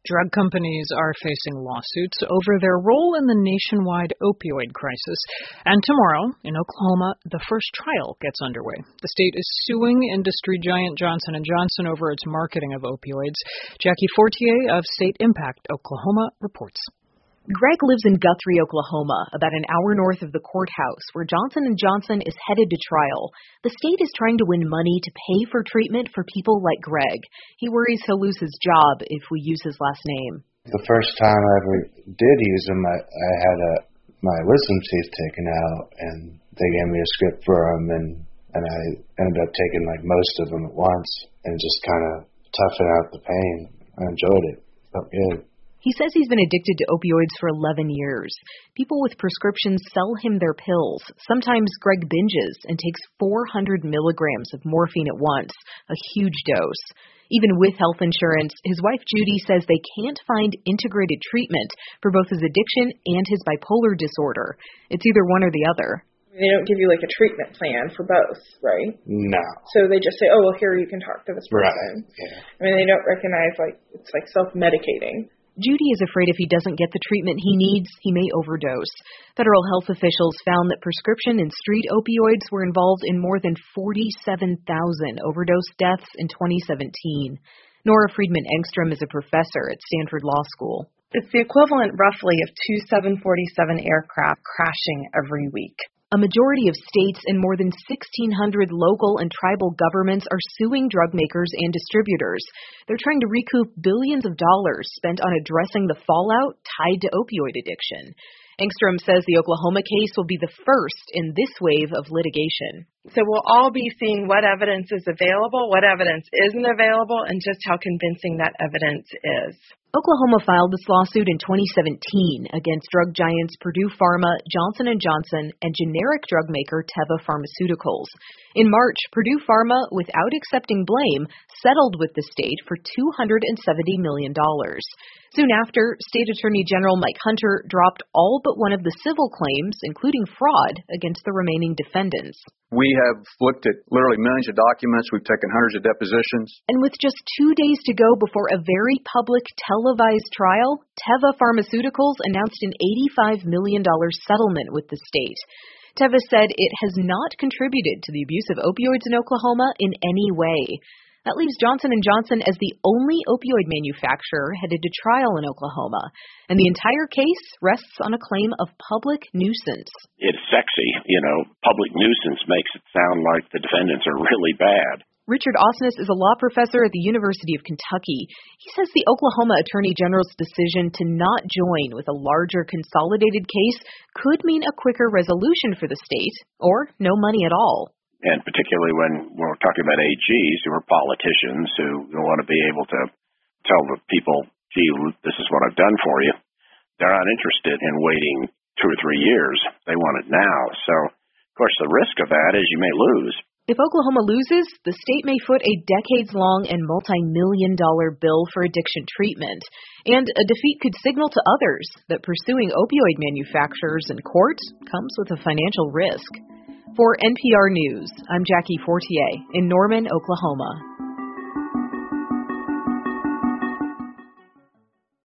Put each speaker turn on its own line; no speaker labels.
Drug companies are facing lawsuits over their role in the nationwide opioid crisis. And tomorrow, in Oklahoma, the first trial gets underway. The state is suing industry giant Johnson & Johnson over its marketing of opioids. Jackie Fortier of State Impact Oklahoma reports.
Greg lives in Guthrie, Oklahoma, about an hour north of the courthouse, where Johnson & Johnson is headed to trial. The state is trying to win money to pay for treatment for people like Greg. He worries he'll lose his job if we use his last name.
The first time I ever did use them, I had my wisdom teeth taken out, and they gave me a script for them, and I ended up taking most of them at once and just kind of toughing out the pain. I enjoyed it. Felt good.
He says he's been addicted to opioids for 11 years. People with prescriptions sell him their pills. Sometimes Greg binges and takes 400 milligrams of morphine at once, a huge dose. Even with health insurance, his wife Judy says they can't find integrated treatment for both his addiction and his bipolar disorder. It's either one or the other.
They don't give you a treatment plan for both, right?
No.
So they just say, oh, well, here you can talk to this person.
Right. Yeah.
They don't recognize it's self-medicating.
Judy is afraid if he doesn't get the treatment he needs, he may overdose. Federal health officials found that prescription and street opioids were involved in more than 47,000 overdose deaths in 2017. Nora Friedman Engstrom is a professor at Stanford Law School.
It's the equivalent roughly of 2 747 aircraft crashing every week.
A majority of states and more than 1,600 local and tribal governments are suing drug makers and distributors. They're trying to recoup billions of dollars spent on addressing the fallout tied to opioid addiction. Engstrom says the Oklahoma case will be the first in this wave of litigation.
So we'll all be seeing what evidence is available, what evidence isn't available, and just how convincing that evidence is.
Oklahoma filed this lawsuit in 2017 against drug giants Purdue Pharma, Johnson & Johnson, and generic drug maker Teva Pharmaceuticals. In March, Purdue Pharma, without accepting blame, settled with the state for $270 million. Soon after, State Attorney General Mike Hunter dropped all but one of the civil claims, including fraud, against the remaining defendants.
We have looked at literally millions of documents. We've taken hundreds of depositions.
And with just 2 days to go before a very public televised trial, Teva Pharmaceuticals announced an $85 million settlement with the state. Teva said it has not contributed to the abuse of opioids in Oklahoma in any way. That leaves Johnson & Johnson as the only opioid manufacturer headed to trial in Oklahoma, and the entire case rests on a claim of public nuisance.
It's sexy, public nuisance makes it sound like the defendants are really bad.
Richard Osnes is a law professor at the University of Kentucky. He says the Oklahoma Attorney General's decision to not join with a larger consolidated case could mean a quicker resolution for the state, or no money at all.
And particularly when we're talking about AGs who are politicians who want to be able to tell the people, gee, this is what I've done for you. They're not interested in waiting 2 or 3 years. They want it now. So, of course, the risk of that is you may lose.
If Oklahoma loses, the state may foot a decades-long and multi-million-dollar bill for addiction treatment. And a defeat could signal to others that pursuing opioid manufacturers in court comes with a financial risk. For NPR News, I'm Jackie Fortier in Norman, Oklahoma.